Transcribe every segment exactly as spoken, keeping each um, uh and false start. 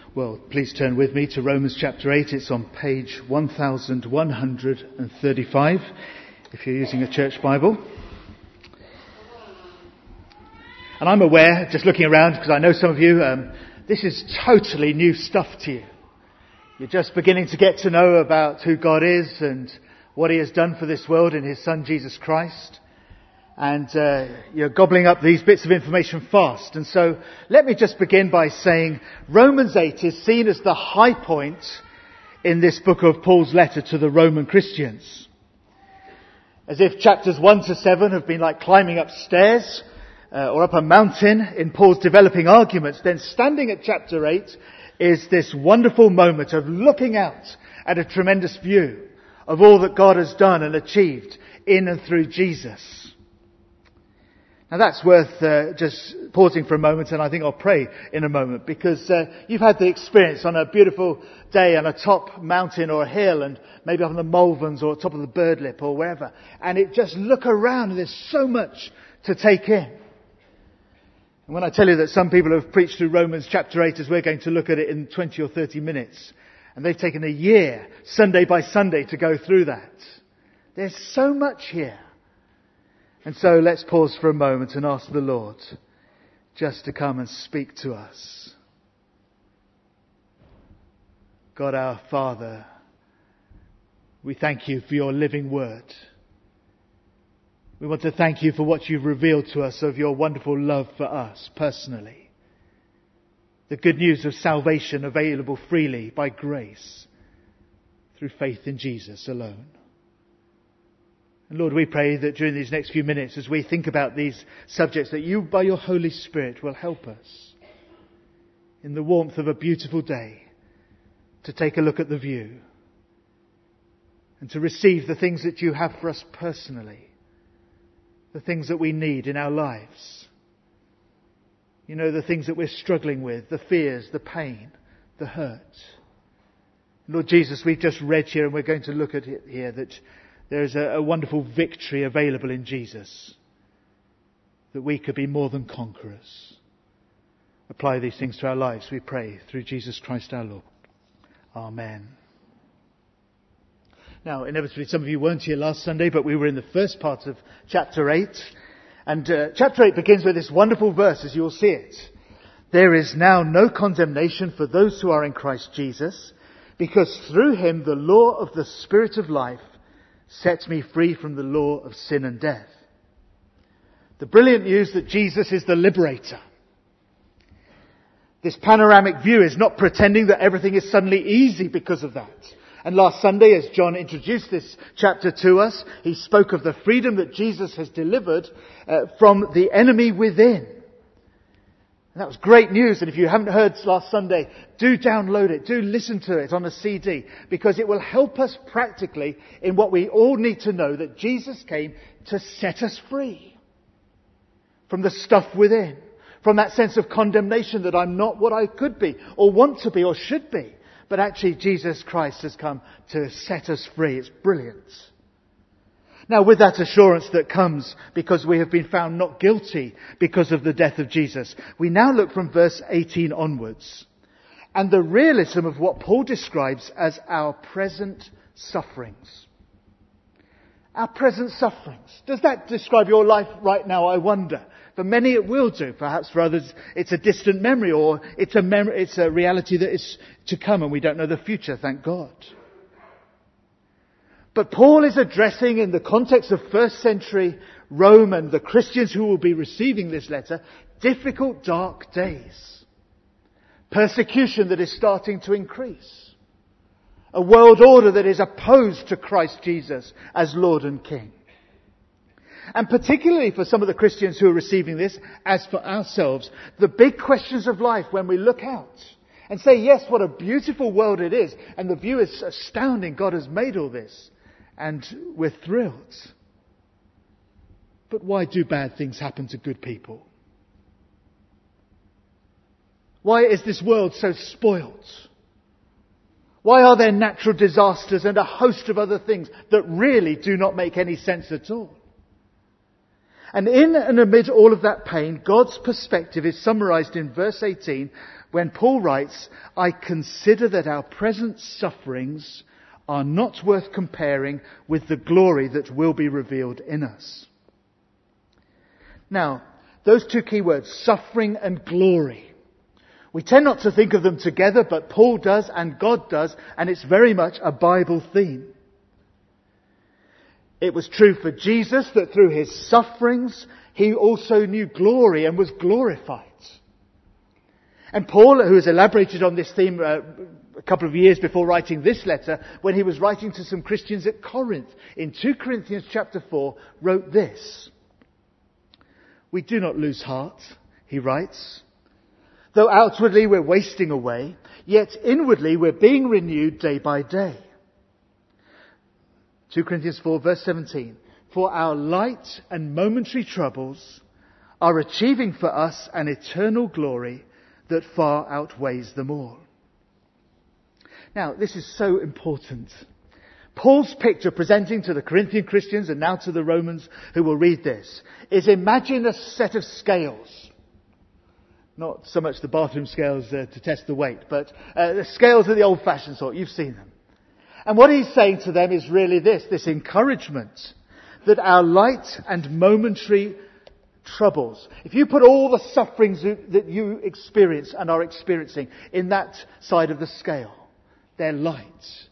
Well, please turn with me to Romans chapter eight. It's on page one thousand one hundred thirty-five, if you're using a church Bible. And I'm aware, just looking around, because I know some of you, um, this is totally new stuff to you. You're just beginning to get to know about who God is and what He has done for this world in His Son Jesus Christ. And uh, you're gobbling up these bits of information fast. And so let me just begin by saying Romans eight is seen as the high point in this book of Paul's letter to the Roman Christians. As if chapters one to seven have been like climbing up stairs uh, or up a mountain in Paul's developing arguments, then standing at chapter eight is this wonderful moment of looking out at a tremendous view of all that God has done and achieved in and through Jesus. Now that's worth uh, just pausing for a moment, and I think I'll pray in a moment, because uh, you've had the experience on a beautiful day on a top mountain or a hill, and maybe up on the Malverns or top of the Birdlip or wherever, and it just look around and there's so much to take in. And when I tell you that some people have preached through Romans chapter eight as we're going to look at it in twenty or thirty minutes, and they've taken a year, Sunday by Sunday, to go through that. There's so much here. And so let's pause for a moment and ask the Lord just to come and speak to us. God our Father, we thank you for your living word. We want to thank you for what you've revealed to us of your wonderful love for us personally. The good news of salvation available freely by grace through faith in Jesus alone. And Lord, we pray that during these next few minutes, as we think about these subjects, that you, by your Holy Spirit, will help us in the warmth of a beautiful day to take a look at the view and to receive the things that you have for us personally, the things that we need in our lives. You know, the things that we're struggling with, the fears, the pain, the hurt. Lord Jesus, we've just read here, and we're going to look at it here, that there is a, a wonderful victory available in Jesus, that we could be more than conquerors. Apply these things to our lives, we pray, through Jesus Christ our Lord. Amen. Now, inevitably, some of you weren't here last Sunday, but we were in the first part of chapter eight. And uh, chapter eight begins with this wonderful verse, as you'll see it. There is now no condemnation for those who are in Christ Jesus, because through him the law of the Spirit of life sets me free from the law of sin and death. The brilliant news that Jesus is the liberator. This panoramic view is not pretending that everything is suddenly easy because of that. And last Sunday, as John introduced this chapter to us, he spoke of the freedom that Jesus has delivered uh, from the enemy within. And that was great news. And if you haven't heard last Sunday, do download it. Do listen to it on a C D, because it will help us practically in what we all need to know, that Jesus came to set us free from the stuff within, from that sense of condemnation that I'm not what I could be or want to be or should be. But actually Jesus Christ has come to set us free. It's brilliant. Now, with that assurance that comes because we have been found not guilty because of the death of Jesus, we now look from verse eighteen onwards, and the realism of what Paul describes as our present sufferings. Our present sufferings. Does that describe your life right now, I wonder? For many it will do. Perhaps for others it's a distant memory, or it's a mem- it's a reality that is to come and we don't know the future, thank God. But Paul is addressing, in the context of first century Rome and the Christians who will be receiving this letter, difficult, dark days. Persecution that is starting to increase. A world order that is opposed to Christ Jesus as Lord and King. And particularly for some of the Christians who are receiving this, as for ourselves, the big questions of life when we look out and say, yes, what a beautiful world it is, and the view is astounding, God has made all this. And we're thrilled. But why do bad things happen to good people? Why is this world so spoilt? Why are there natural disasters and a host of other things that really do not make any sense at all? And in and amid all of that pain, God's perspective is summarized in verse eighteen when Paul writes, "I consider that our present sufferings are not worth comparing with the glory that will be revealed in us." Now, those two key words, suffering and glory. We tend not to think of them together, but Paul does and God does, and it's very much a Bible theme. It was true for Jesus that through his sufferings, he also knew glory and was glorified. And Paul, who has elaborated on this theme uh, a couple of years before writing this letter, when he was writing to some Christians at Corinth, in Second Corinthians chapter four, wrote this. "We do not lose heart," he writes, "though outwardly we're wasting away, yet inwardly we're being renewed day by day." Second Corinthians four verse seventeen. "For our light and momentary troubles are achieving for us an eternal glory that far outweighs them all." Now, this is so important. Paul's picture presenting to the Corinthian Christians and now to the Romans who will read this is, imagine a set of scales. Not so much the bathroom scales uh, to test the weight, but uh, the scales of the old-fashioned sort. You've seen them. And what he's saying to them is really this, this encouragement that our light and momentary troubles, if you put all the sufferings that you experience and are experiencing in that side of the scale, they're light,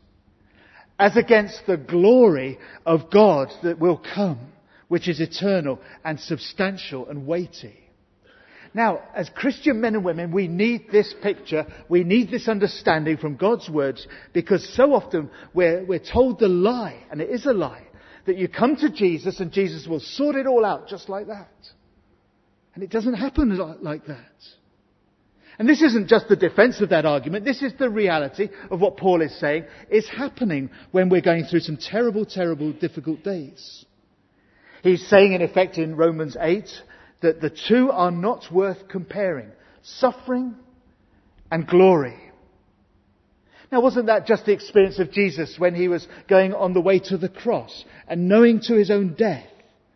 as against the glory of God that will come, which is eternal and substantial and weighty. Now, as Christian men and women, we need this picture, we need this understanding from God's words, because so often we're, we're told the lie, and it is a lie, that you come to Jesus and Jesus will sort it all out just like that. And it doesn't happen like that. And this isn't just the defense of that argument. This is the reality of what Paul is saying is happening when we're going through some terrible, terrible, difficult days. He's saying, in effect, in Romans eight, that the two are not worth comparing. Suffering and glory. Now, wasn't that just the experience of Jesus when he was going on the way to the cross and knowing to his own death,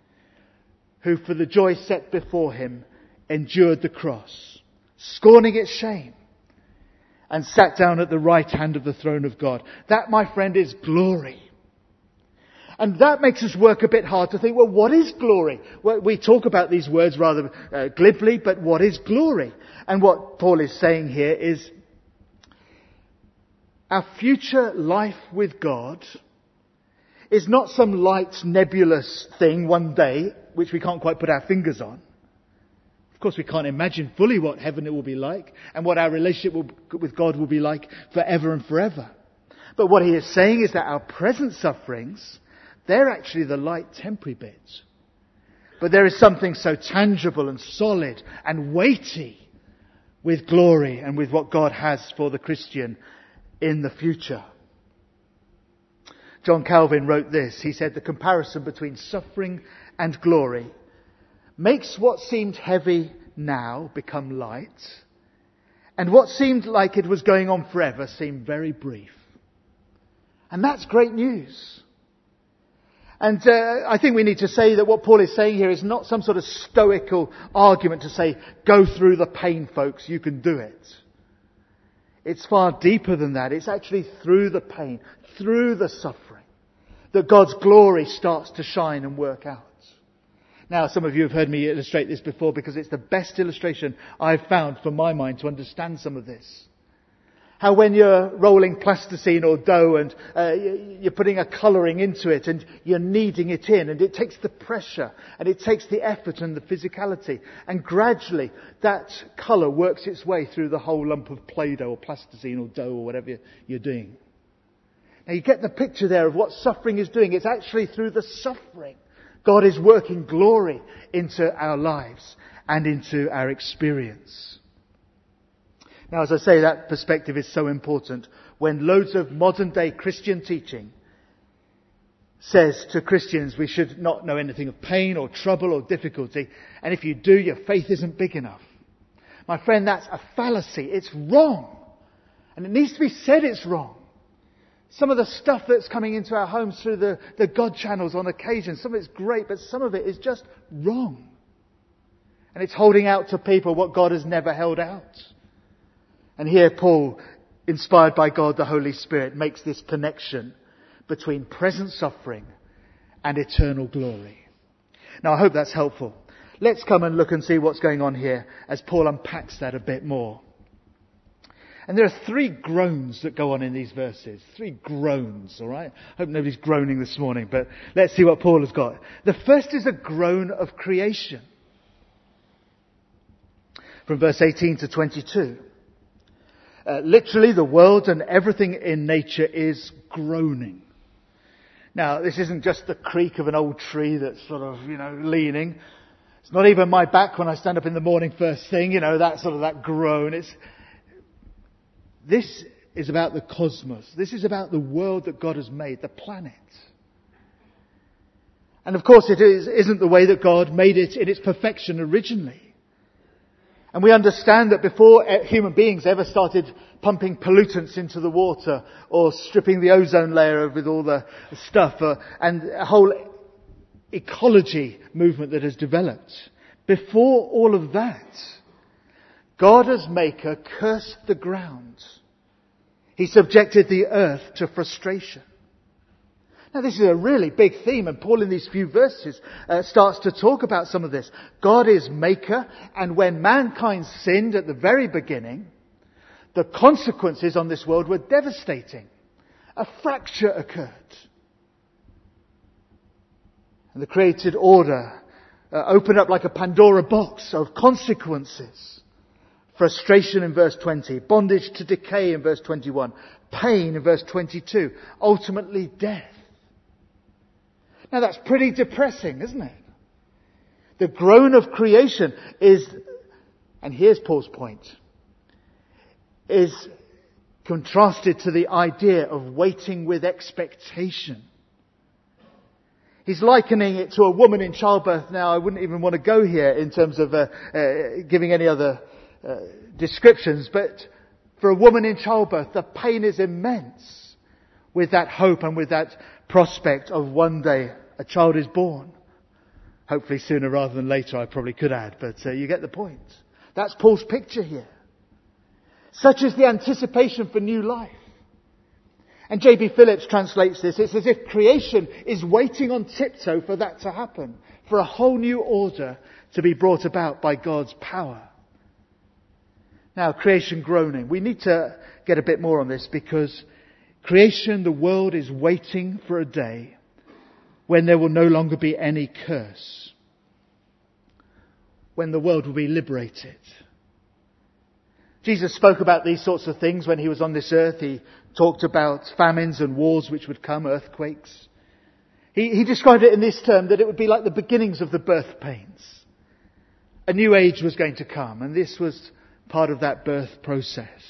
who for the joy set before him endured the cross, scorning its shame, and sat down at the right hand of the throne of God? That, my friend, is glory. And that makes us work a bit hard to think, well, what is glory? Well, we talk about these words rather uh, glibly, but what is glory? And what Paul is saying here is our future life with God is not some light, nebulous thing one day, which we can't quite put our fingers on. Of course, we can't imagine fully what heaven it will be like and what our relationship will, with God will be like forever and forever. But what he is saying is that our present sufferings, they're actually the light, temporary bits. But there is something so tangible and solid and weighty with glory and with what God has for the Christian in the future. John Calvin wrote this. He said, "The comparison between suffering and glory makes what seemed heavy now become light, and what seemed like it was going on forever seem very brief." And that's great news. And uh, I think we need to say that what Paul is saying here is not some sort of stoical argument to say, go through the pain, folks, you can do it. It's far deeper than that. It's actually through the pain, through the suffering, that God's glory starts to shine and work out. Now, some of you have heard me illustrate this before because it's the best illustration I've found for my mind to understand some of this. How when you're rolling plasticine or dough and uh, you're putting a colouring into it and you're kneading it in, and it takes the pressure and it takes the effort and the physicality, and gradually that colour works its way through the whole lump of Play-Doh or plasticine or dough or whatever you're doing. Now you get the picture there of what suffering is doing. It's actually through the suffering God is working glory into our lives and into our experience. Now, as I say, that perspective is so important when loads of modern day Christian teaching says to Christians we should not know anything of pain or trouble or difficulty, and if you do, your faith isn't big enough. My friend, that's a fallacy. It's wrong. And it needs to be said it's wrong. Some of the stuff that's coming into our homes through the, the God channels on occasion, some of it's great, but some of it is just wrong. And it's holding out to people what God has never held out. And here Paul, inspired by God the Holy Spirit, makes this connection between present suffering and eternal glory. Now I hope that's helpful. Let's come and look and see what's going on here as Paul unpacks that a bit more. And there are three groans that go on in these verses. Three groans, all right? I hope nobody's groaning this morning, but let's see what Paul has got. The first is a groan of creation. From verse eighteen to twenty-two. Uh, literally, the world and everything in nature is groaning. Now, this isn't just the creak of an old tree that's sort of, you know, leaning. It's not even my back when I stand up in the morning first thing, you know, that sort of that groan. It's This is about the cosmos. This is about the world that God has made, the planet. And of course it is, isn't the way that God made it in its perfection originally. And we understand that before human beings ever started pumping pollutants into the water or stripping the ozone layer with all the stuff uh, and a whole ecology movement that has developed, before all of that, God as maker cursed the ground. He subjected the earth to frustration. Now this is a really big theme, and Paul in these few verses uh, starts to talk about some of this. God is maker, and when mankind sinned at the very beginning, the consequences on this world were devastating. A fracture occurred. And the created order uh, opened up like a Pandora box of consequences. Frustration in verse twenty, bondage to decay in verse twenty-one, pain in verse twenty-two, ultimately death. Now that's pretty depressing, isn't it? The groan of creation is, and here's Paul's point, is contrasted to the idea of waiting with expectation. He's likening it to a woman in childbirth. Now I wouldn't even want to go here in terms of uh, uh, giving any other Uh, descriptions, but for a woman in childbirth, the pain is immense with that hope and with that prospect of one day a child is born. Hopefully sooner rather than later, I probably could add, but uh, you get the point. That's Paul's picture here. Such is the anticipation for new life. And J B Phillips translates this. It's as if creation is waiting on tiptoe for that to happen, for a whole new order to be brought about by God's power. Now, creation groaning. We need to get a bit more on this because creation, the world is waiting for a day when there will no longer be any curse. When the world will be liberated. Jesus spoke about these sorts of things when he was on this earth. He talked about famines and wars which would come, earthquakes. He, he described it in this term that it would be like the beginnings of the birth pains. A new age was going to come, and this was part of that birth process.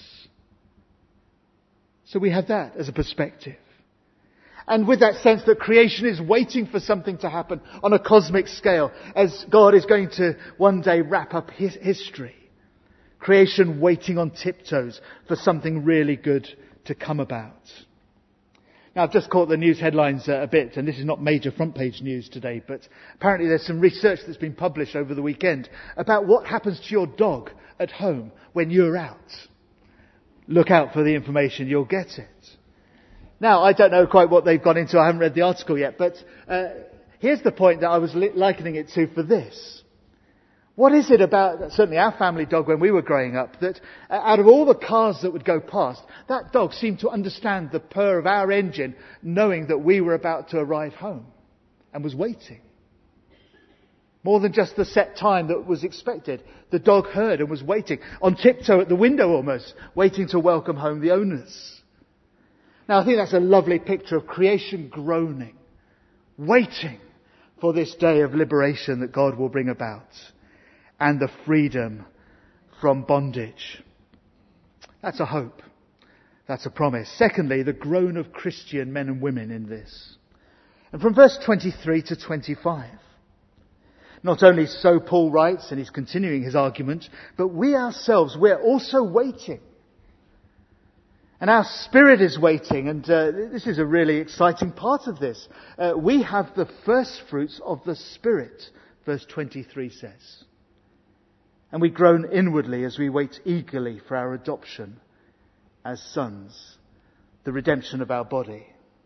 So we have that as a perspective. And with that sense that creation is waiting for something to happen on a cosmic scale, as God is going to one day wrap up his history. Creation waiting on tiptoes for something really good to come about. Now I've just caught the news headlines uh, a bit, and this is not major front page news today, but apparently there's some research that's been published over the weekend about what happens to your dog at home when you're out. Look out for the information, you'll get it. Now I don't know quite what they've gone into, I haven't read the article yet, but uh, here's the point that I was li- likening it to for this. What is it about, certainly our family dog when we were growing up, that uh, out of all the cars that would go past, that dog seemed to understand the purr of our engine, knowing that we were about to arrive home and was waiting. More than just the set time that was expected. The dog heard and was waiting, on tiptoe at the window almost, waiting to welcome home the owners. Now I think that's a lovely picture of creation groaning, waiting for this day of liberation that God will bring about. And the freedom from bondage. That's a hope. That's a promise. Secondly, the groan of Christian men and women in this. And from verse twenty-three to twenty-five. Not only so Paul writes, and he's continuing his argument, but we ourselves, we're also waiting. And our spirit is waiting, and uh, this is a really exciting part of this. Uh, we have the first fruits of the Spirit, verse twenty-three says. And we groan inwardly as we wait eagerly for our adoption as sons, the redemption of our body.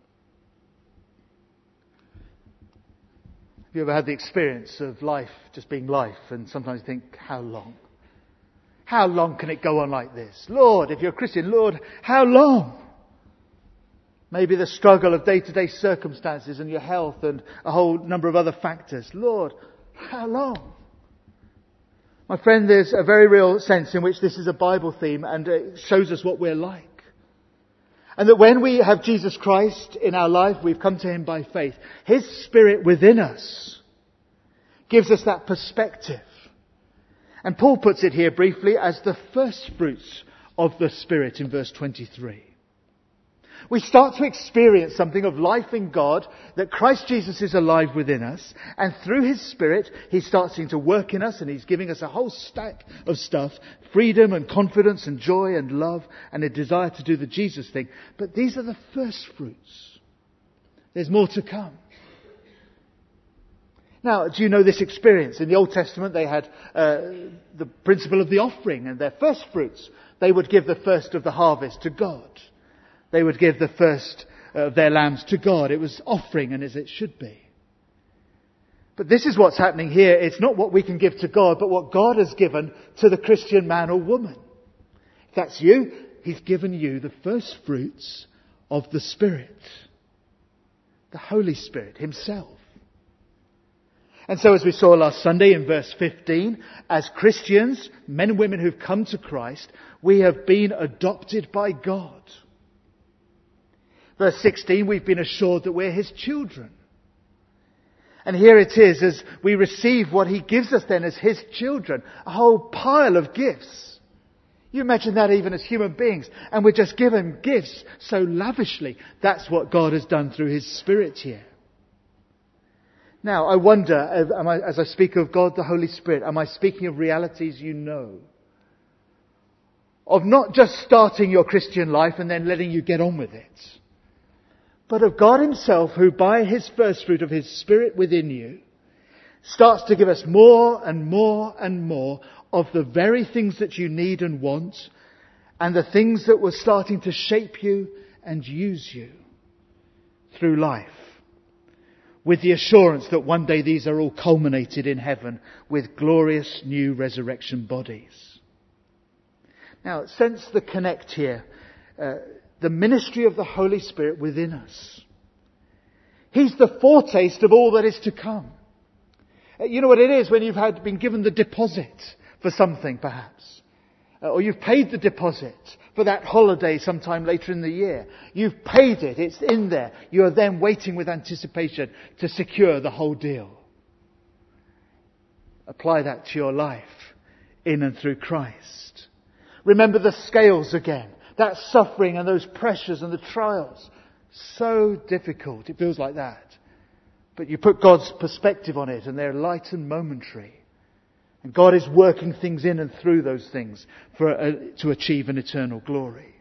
Have you ever had the experience of life just being life and sometimes you think, how long? How long can it go on like this? Lord, if you're a Christian, Lord, how long? Maybe the struggle of day-to-day circumstances and your health and a whole number of other factors. Lord, how long? My friend, there's a very real sense in which this is a Bible theme and it shows us what we're like. And that when we have Jesus Christ in our life, we've come to Him by faith. His Spirit within us gives us that perspective. And Paul puts it here briefly as the first fruits of the Spirit in verse twenty-three. We start to experience something of life in God, that Christ Jesus is alive within us, and through His Spirit, He's starting to work in us, and He's giving us a whole stack of stuff, freedom and confidence and joy and love and a desire to do the Jesus thing. But these are the first fruits. There's more to come. Now, do you know this experience? In the Old Testament, they had uh, the principle of the offering and their first fruits. They would give the first of the harvest to God. They would give the first of their lambs to God. It was offering, and as it should be. But this is what's happening here. It's not what we can give to God, but what God has given to the Christian man or woman. If that's you, He's given you the first fruits of the Spirit. The Holy Spirit Himself. And so as we saw last Sunday in verse fifteen, as Christians, men and women who've come to Christ, we have been adopted by God. Verse sixteen, we've been assured that we're His children. And here it is, as we receive what He gives us then as His children, a whole pile of gifts. You imagine that even as human beings, and we're just given gifts so lavishly. That's what God has done through His Spirit here. Now, I wonder, am I, as I speak of God, the Holy Spirit, am I speaking of realities you know? Of not just starting your Christian life and then letting you get on with it, but of God Himself, who by His first fruit of His Spirit within you starts to give us more and more and more of the very things that you need and want, and the things that were starting to shape you and use you through life, with the assurance that one day these are all culminated in heaven with glorious new resurrection bodies. Now, sense the connect here. Uh, The ministry of the Holy Spirit within us. He's the foretaste of all that is to come. You know what it is when you've had been given the deposit for something, perhaps. Or you've paid the deposit for that holiday sometime later in the year. You've paid it. It's in there. You are then waiting with anticipation to secure the whole deal. Apply that to your life in and through Christ. Remember the scales again. That suffering and those pressures and the trials. So difficult. It feels like that. But you put God's perspective on it and they're light and momentary. And God is working things in and through those things for uh, to achieve an eternal glory.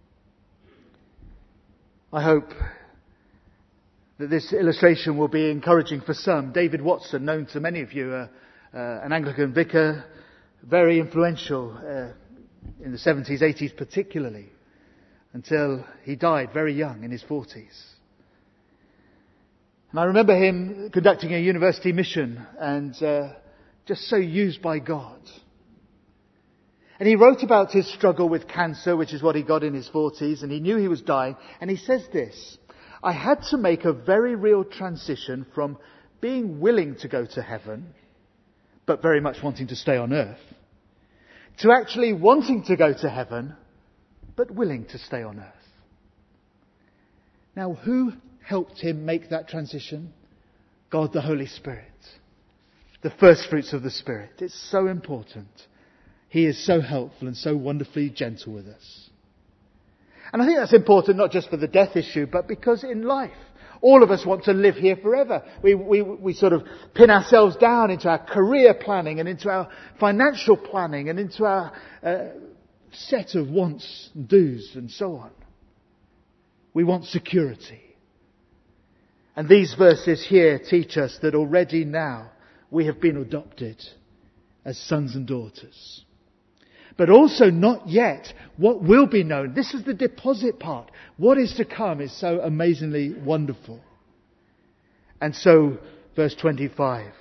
I hope that this illustration will be encouraging for some. David Watson, known to many of you, uh, uh, an Anglican vicar, very influential uh, in the seventies, eighties particularly, until he died very young in his forties. And I remember him conducting a university mission and uh, just so used by God. And he wrote about his struggle with cancer, which is what he got in his forties, and he knew he was dying. And he says this: I had to make a very real transition from being willing to go to heaven, but very much wanting to stay on earth, to actually wanting to go to heaven, but willing to stay on earth. Now, who helped him make that transition? God the Holy Spirit. The first fruits of the Spirit. It's so important. He is so helpful and so wonderfully gentle with us. And I think that's important not just for the death issue, but because in life, all of us want to live here forever. We, we, we sort of pin ourselves down into our career planning and into our financial planning and into our uh, set of wants and do's and so on. We want security. And these verses here teach us that already now we have been adopted as sons and daughters. But also not yet what will be known. This is the deposit part. What is to come is so amazingly wonderful. And so, verse twenty-five.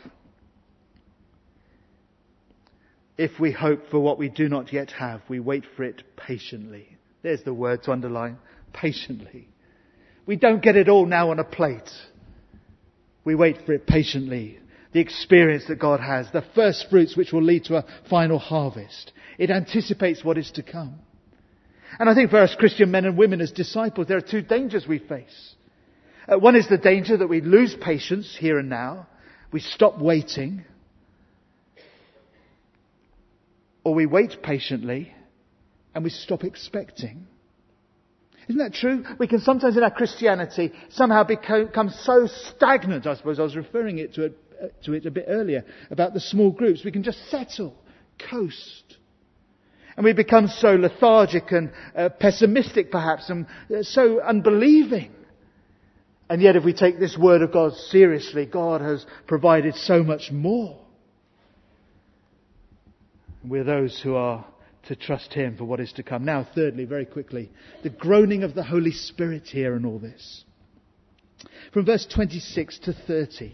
If we hope for what we do not yet have, we wait for it patiently. There's the word to underline. Patiently. We don't get it all now on a plate. We wait for it patiently. The experience that God has. The first fruits which will lead to a final harvest. It anticipates what is to come. And I think for us Christian men and women as disciples, there are two dangers we face. Uh, one is the danger that we lose patience here and now. We stop waiting. Or we wait patiently and we stop expecting. Isn't that true? We can sometimes in our Christianity somehow become so stagnant. I suppose I was referring it to, it to it a bit earlier about the small groups. We can just settle, coast. And we become so lethargic and uh, pessimistic perhaps and uh, so unbelieving. And yet if we take this word of God seriously, God has provided so much more. We're those who are to trust Him for what is to come. Now, thirdly, very quickly, the groaning of the Holy Spirit here in all this. From verse twenty-six to thirty.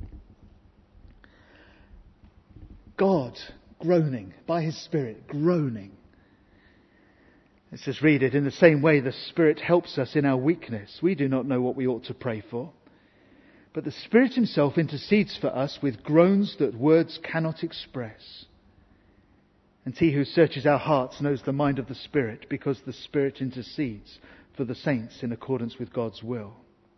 God groaning by His Spirit, groaning. Let's just read it. In the same way, the Spirit helps us in our weakness. We do not know what we ought to pray for. But the Spirit Himself intercedes for us with groans that words cannot express. And He who searches our hearts knows the mind of the Spirit, because the Spirit intercedes for the saints in accordance with God's will.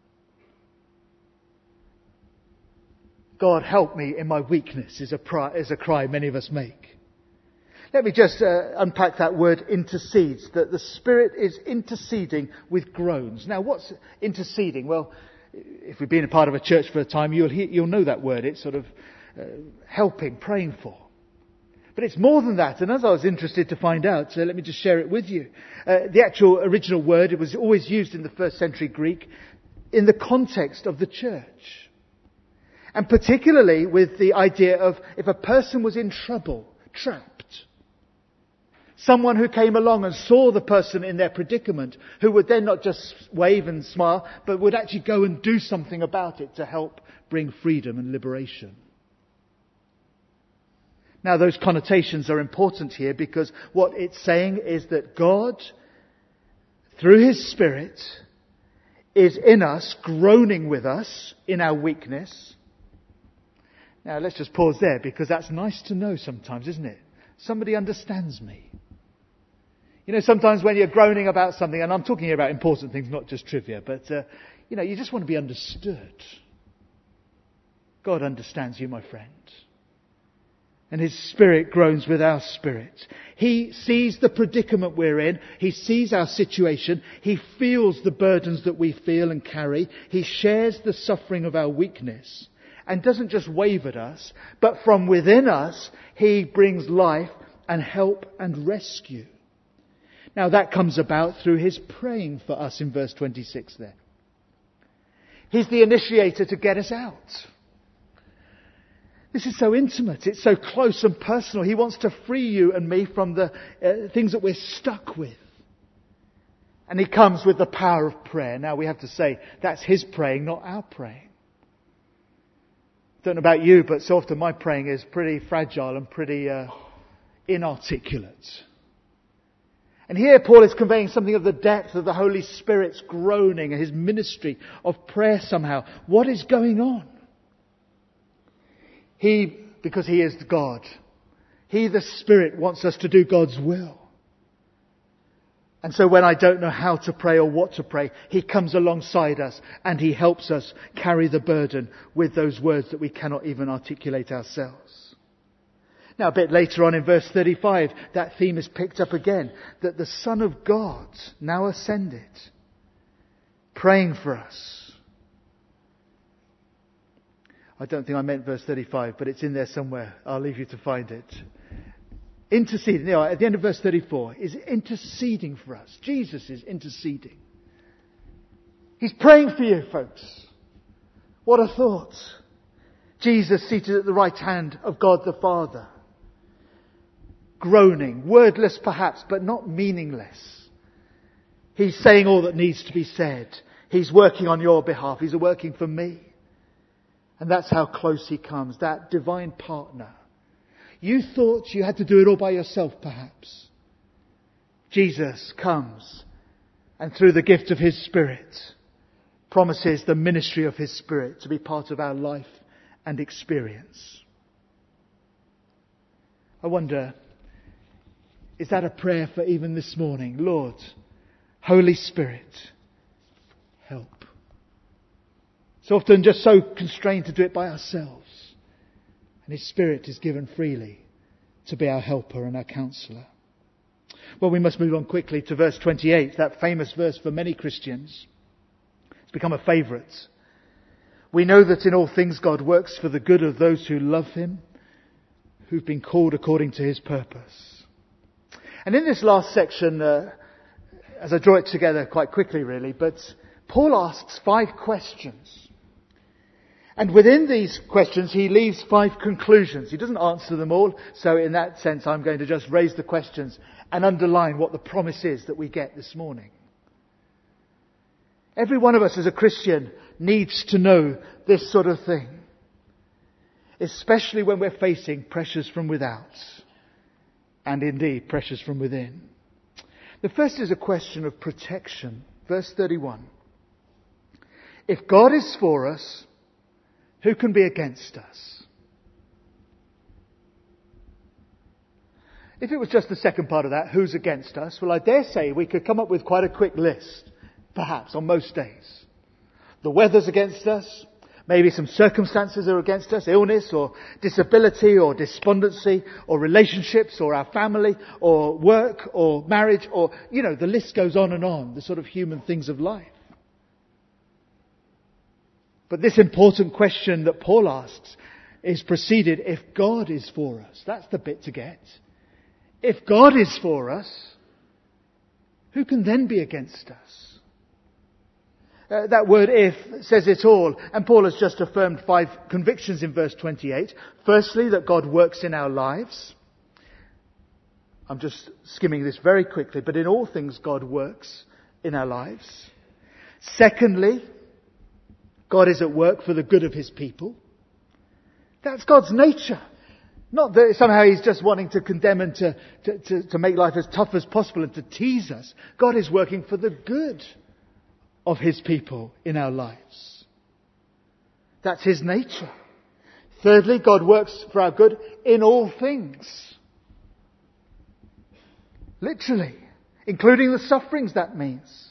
God help me in my weakness is a, pri- is a cry many of us make. Let me just uh, unpack that word intercedes, that the Spirit is interceding with groans. Now what's interceding? Well, if we've been a part of a church for a time, you'll, hear, you'll know that word. It's sort of uh, helping, praying for. But it's more than that. And as I was interested to find out, so let me just share it with you. Uh, the actual original word, it was always used in the first century Greek in the context of the church. And particularly with the idea of if a person was in trouble, trapped. Someone who came along and saw the person in their predicament, who would then not just wave and smile, but would actually go and do something about it to help bring freedom and liberation. Now those connotations are important here because what it's saying is that God, through His Spirit, is in us, groaning with us in our weakness. Now let's just pause there because that's nice to know sometimes, isn't it? Somebody understands me. You know, sometimes when you're groaning about something, and I'm talking here about important things, not just trivia, but, uh, you know, you just want to be understood. God understands you, my friend. And His Spirit groans with our spirit. He sees the predicament we're in. He sees our situation. He feels the burdens that we feel and carry. He shares the suffering of our weakness. And doesn't just wave at us, but from within us, He brings life and help and rescue. Now that comes about through His praying for us in verse twenty-six there. He's the initiator to get us out. This is so intimate. It's so close and personal. He wants to free you and me from the uh, things that we're stuck with. And He comes with the power of prayer. Now we have to say that's His praying, not our praying. Don't know about you, but so often my praying is pretty fragile and pretty uh, inarticulate. And here Paul is conveying something of the depth of the Holy Spirit's groaning and His ministry of prayer somehow. What is going on? He, because He is God, He, the Spirit, wants us to do God's will. And so when I don't know how to pray or what to pray, He comes alongside us and He helps us carry the burden with those words that we cannot even articulate ourselves. Now a bit later on in verse thirty-five, that theme is picked up again, that the Son of God, now ascended, praying for us. I don't think I meant verse thirty-five, but it's in there somewhere. I'll leave you to find it. Interceding, you know, at the end of verse thirty-four, is interceding for us. Jesus is interceding. He's praying for you, folks. What a thought. Jesus seated at the right hand of God the Father. groaning, wordless perhaps, but not meaningless. He's saying all that needs to be said. He's working on your behalf. He's working for me. And that's how close he comes, that divine partner. You thought you had to do it all by yourself, perhaps. Jesus comes and through the gift of his Spirit promises the ministry of his Spirit to be part of our life and experience. I wonder, is that a prayer for even this morning? Lord, Holy Spirit, help. So often just so constrained to do it by ourselves. And his Spirit is given freely to be our helper and our counsellor. Well, we must move on quickly to verse twenty-eight, that famous verse for many Christians. It's become a favourite. We know that in all things God works for the good of those who love him, who've been called according to his purpose. And in this last section, uh, as I draw it together quite quickly really, but Paul asks five questions. And within these questions, he leaves five conclusions. He doesn't answer them all. So in that sense, I'm going to just raise the questions and underline what the promise is that we get this morning. Every one of us as a Christian needs to know this sort of thing. Especially when we're facing pressures from without. And indeed, pressures from within. The first is a question of protection. Verse thirty-one. If God is for us, who can be against us? If it was just the second part of that, who's against us? Well, I dare say we could come up with quite a quick list, perhaps, on most days. The weather's against us. Maybe some circumstances are against us, illness or disability or despondency or relationships or our family or work or marriage or, you know, the list goes on and on, the sort of human things of life. But this important question that Paul asks is preceded, if God is for us. That's the bit to get. If God is for us, who can then be against us? Uh, that word if says it all. And Paul has just affirmed five convictions in verse twenty-eight. Firstly, that God works in our lives. I'm just skimming this very quickly, but in all things God works in our lives. Secondly, God is at work for the good of his people. That's God's nature. Not that somehow he's just wanting to condemn and to, to, to, to make life as tough as possible and to tease us. God is working for the good of his people in our lives. That's his nature. Thirdly, God works for our good in all things. Literally. Including the sufferings that means.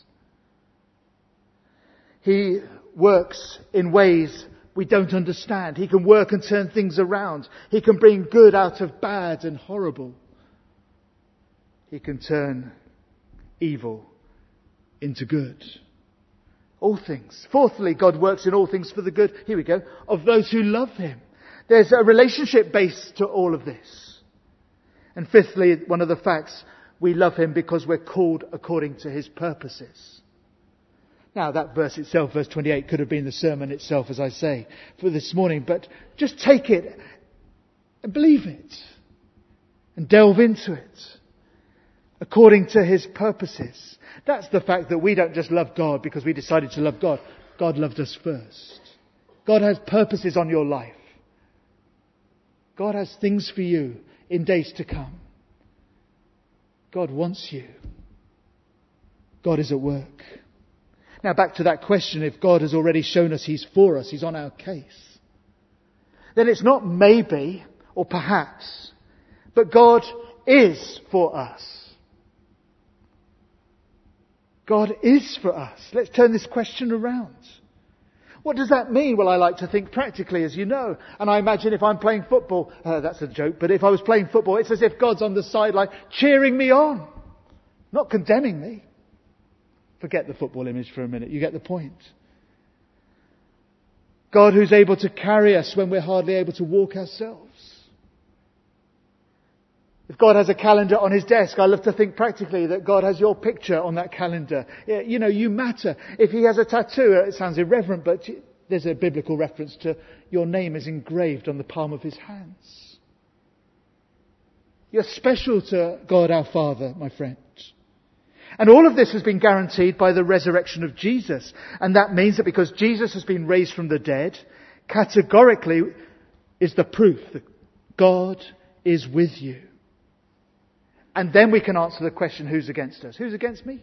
He works in ways we don't understand. He can work and turn things around. He can bring good out of bad and horrible. He can turn evil into good. All things. Fourthly, God works in all things for the good, here we go, of those who love him. There's a relationship base to all of this. And fifthly, one of the facts, we love him because we're called according to his purposes. Now that verse itself, verse twenty-eight, could have been the sermon itself, as I say, for this morning. But just take it and believe it. And delve into it. According to his purposes. That's the fact that we don't just love God because we decided to love God. God loved us first. God has purposes on your life. God has things for you in days to come. God wants you. God is at work. Now back to that question, if God has already shown us he's for us, he's on our case, then it's not maybe or perhaps, but God is for us. God is for us. Let's turn this question around. What does that mean? Well, I like to think practically, as you know. And I imagine if I'm playing football, uh, that's a joke, but if I was playing football, it's as if God's on the sideline cheering me on, not condemning me. Forget the football image for a minute. You get the point. God who's able to carry us when we're hardly able to walk ourselves. If God has a calendar on his desk, I love to think practically that God has your picture on that calendar. You know, you matter. If he has a tattoo, it sounds irreverent, but there's a biblical reference to your name is engraved on the palm of his hands. You're special to God our Father, my friend. And all of this has been guaranteed by the resurrection of Jesus. And that means that because Jesus has been raised from the dead, categorically is the proof that God is with you. And then we can answer the question, who's against us? Who's against me?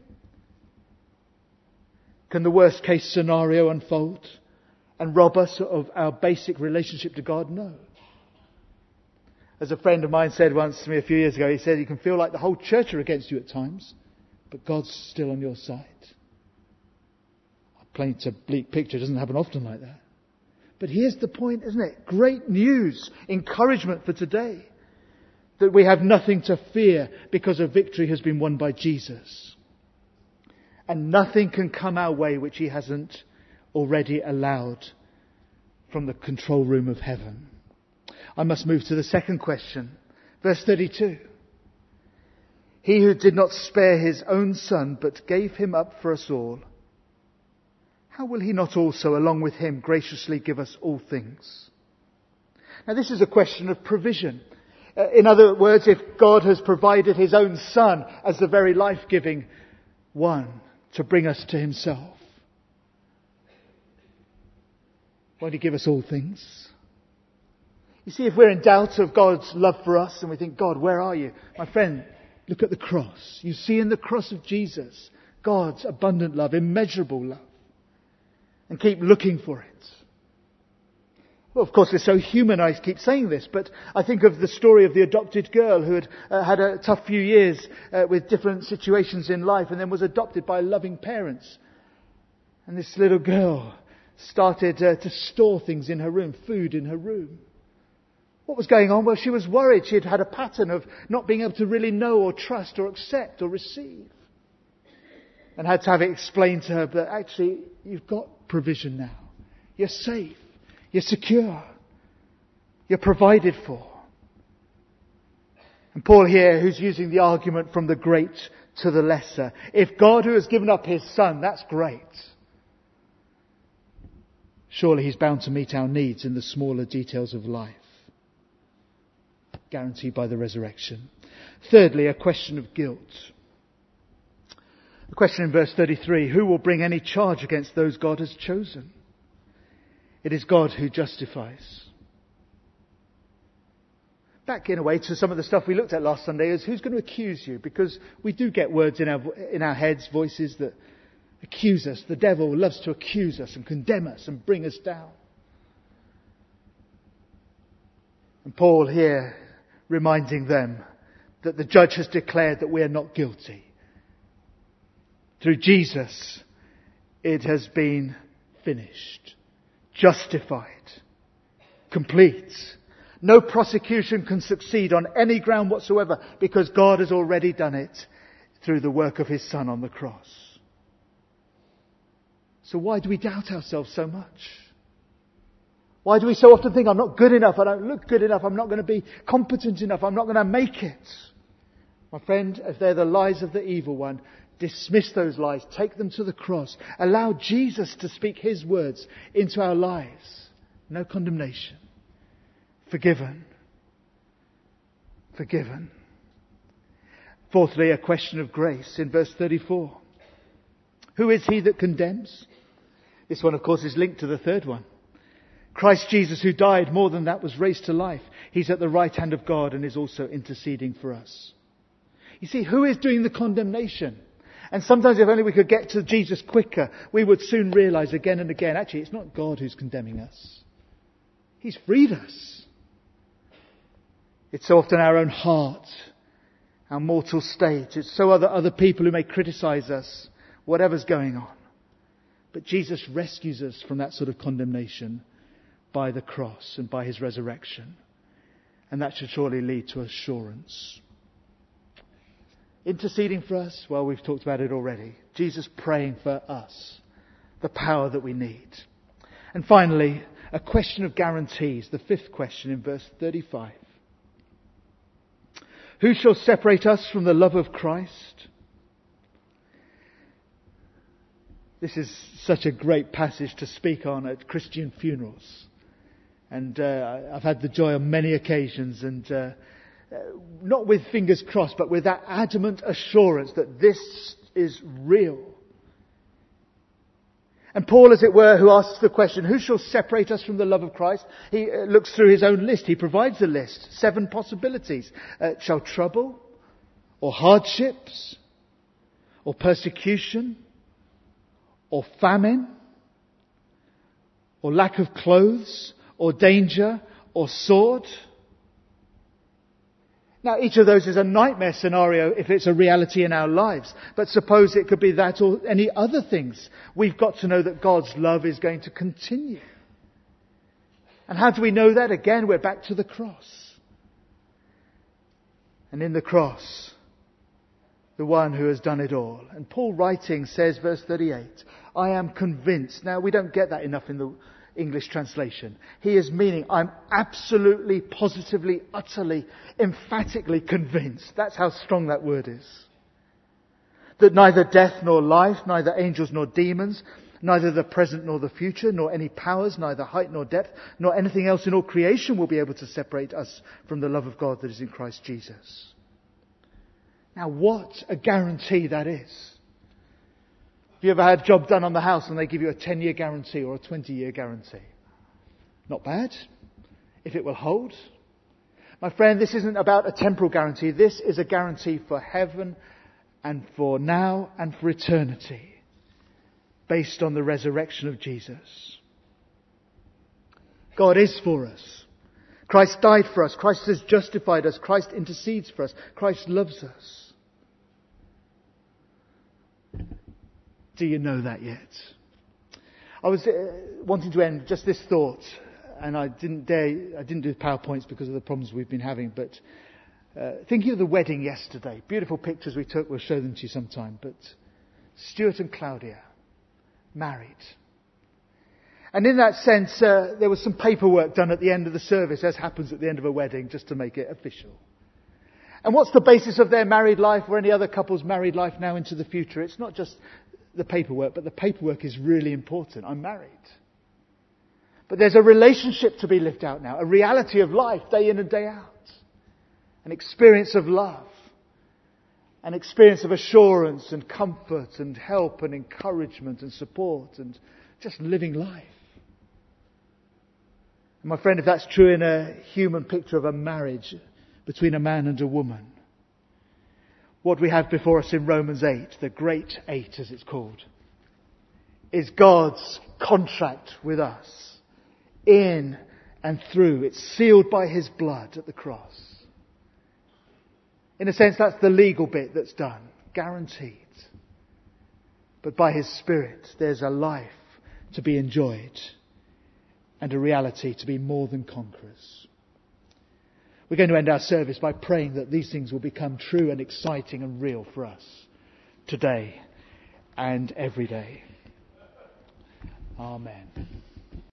Can the worst case scenario unfold and rob us of our basic relationship to God? No. As a friend of mine said once to me a few years ago, he said, you can feel like the whole church are against you at times, but God's still on your side. Paints a bleak picture. It doesn't happen often like that. But here's the point, isn't it? Great news, encouragement for today. That we have nothing to fear because a victory has been won by Jesus. And nothing can come our way which He hasn't already allowed from the control room of heaven. I must move to the second question. Verse thirty-two. He who did not spare His own Son, but gave Him up for us all, how will He not also, along with Him, graciously give us all things? Now this is a question of provision. Uh, in other words, if God has provided His own Son as the very life-giving one to bring us to Himself, won't He give us all things? You see, if we're in doubt of God's love for us and we think, God, where are you? My friend, look at the cross. You see in the cross of Jesus, God's abundant love, immeasurable love. And keep looking for it. Well, of course, we're so human, I keep saying this, but I think of the story of the adopted girl who had uh, had a tough few years uh, with different situations in life and then was adopted by loving parents. And this little girl started uh, to store things in her room, food in her room. What was going on? Well, she was worried. She had had a pattern of not being able to really know or trust or accept or receive. And had to have it explained to her that actually you've got provision now. You're safe. You're secure. You're provided for. And Paul here, who's using the argument from the great to the lesser. If God who has given up His Son, that's great. Surely He's bound to meet our needs in the smaller details of life. Guaranteed by the resurrection. Thirdly, a question of guilt. The question in verse thirty-three, who will bring any charge against those God has chosen? It is God who justifies. Back in a way to some of the stuff we looked at last Sunday is who's going to accuse you? Because we do get words in our, in our heads, voices that accuse us. The devil loves to accuse us and condemn us and bring us down. And Paul here reminding them that the judge has declared that we are not guilty. Through Jesus, it has been finished, justified, complete. No prosecution can succeed on any ground whatsoever because God has already done it through the work of His Son on the cross. So why do we doubt ourselves so much? Why do we so often think, I'm not good enough, I don't look good enough, I'm not going to be competent enough, I'm not going to make it? My friend, if they're the lies of the evil one, dismiss those lies, take them to the cross, allow Jesus to speak His words into our lives. No condemnation. Forgiven. Forgiven. Fourthly, a question of grace in verse thirty-four. Who is He that condemns? This one, of course, is linked to the third one. Christ Jesus, who died, more than that, was raised to life. He's at the right hand of God and is also interceding for us. You see, who is doing the condemnation? And sometimes if only we could get to Jesus quicker, we would soon realize again and again, actually, it's not God who's condemning us. He's freed us. It's so often our own heart, our mortal state. It's so other, other people who may criticize us, whatever's going on. But Jesus rescues us from that sort of condemnation by the cross and by His resurrection. And that should surely lead to assurance. Interceding for us, well, we've talked about it already. Jesus praying for us, the power that we need. And finally, a question of guarantees, the fifth question in verse thirty-five. Who shall separate us from the love of Christ? This is such a great passage to speak on at Christian funerals. And uh, I've had the joy on many occasions and uh, uh, not with fingers crossed, but with that adamant assurance that this is real. And Paul, as it were, who asks the question, who shall separate us from the love of Christ? He uh, looks through his own list. He provides a list. Seven possibilities. Uh, shall trouble, or hardships, or persecution, or famine, or lack of clothes, or danger, or sword? Now, each of those is a nightmare scenario if it's a reality in our lives. But suppose it could be that or any other things. We've got to know that God's love is going to continue. And how do we know that? Again, we're back to the cross. And in the cross, the one who has done it all. And Paul writing says, verse thirty-eight, I am convinced. Now, we don't get that enough in the English translation. He is meaning, I'm absolutely, positively, utterly, emphatically convinced. That's how strong that word is. That neither death nor life, neither angels nor demons, neither the present nor the future, nor any powers, neither height nor depth, nor anything else in all creation will be able to separate us from the love of God that is in Christ Jesus. Now, what a guarantee that is. Have you ever had a job done on the house and they give you a ten-year guarantee or a twenty-year guarantee? Not bad, if it will hold. My friend, this isn't about a temporal guarantee. This is a guarantee for heaven and for now and for eternity, based on the resurrection of Jesus. God is for us. Christ died for us. Christ has justified us. Christ intercedes for us. Christ loves us. Do you know that yet? I was uh, wanting to end just this thought, and I didn't dare, I didn't do PowerPoints because of the problems we've been having, but uh, thinking of the wedding yesterday, beautiful pictures we took, we'll show them to you sometime, but Stuart and Claudia, married. And in that sense, uh, there was some paperwork done at the end of the service, as happens at the end of a wedding, just to make it official. And what's the basis of their married life or any other couple's married life now into the future? It's not just the paperwork, but the paperwork is really important. I'm married. But there's a relationship to be lived out now, a reality of life day in and day out. An experience of love. An experience of assurance and comfort and help and encouragement and support and just living life. And my friend, if that's true in a human picture of a marriage between a man and a woman, what we have before us in Romans eight, the great eight as it's called, is God's contract with us in and through. It's sealed by His blood at the cross. In a sense, that's the legal bit that's done, guaranteed. But by His Spirit, there's a life to be enjoyed and a reality to be more than conquerors. We're going to end our service by praying that these things will become true and exciting and real for us today and every day. Amen.